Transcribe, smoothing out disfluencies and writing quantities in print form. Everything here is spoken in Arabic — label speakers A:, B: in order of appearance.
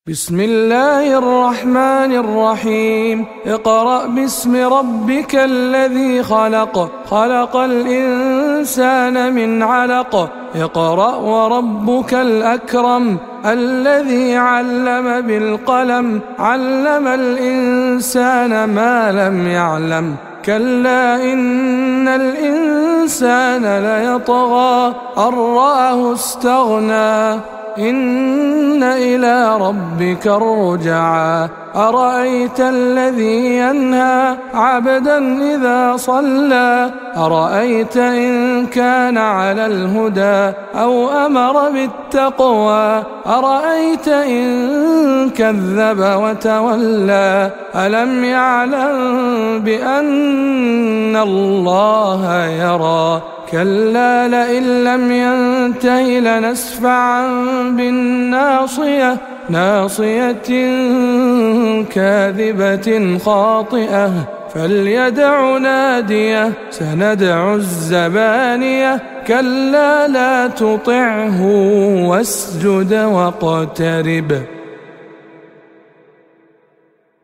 A: بسم الله الرحمن الرحيم. اقرأ باسم ربك الذي خلق، خلق الإنسان من علق. اقرأ وربك الأكرم الذي علم بالقلم، علم الإنسان ما لم يعلم. كلا إن الإنسان ليطغى أن رآه استغنى، إن إلى ربك الرجعى. أرأيت الذي ينهى عبدا إذا صلى، أرأيت إن كان على الهدى أو أمر بالتقوى، أرأيت إن كذب وتولى. ألم يعلم بأن الله يرى، كلا لئن لم ينته لنسفعا بالناصية، ناصية كاذبة خاطئة. فليدع ناديه، سندع الزبانية. كلا لا تطعه واسجد واقترب.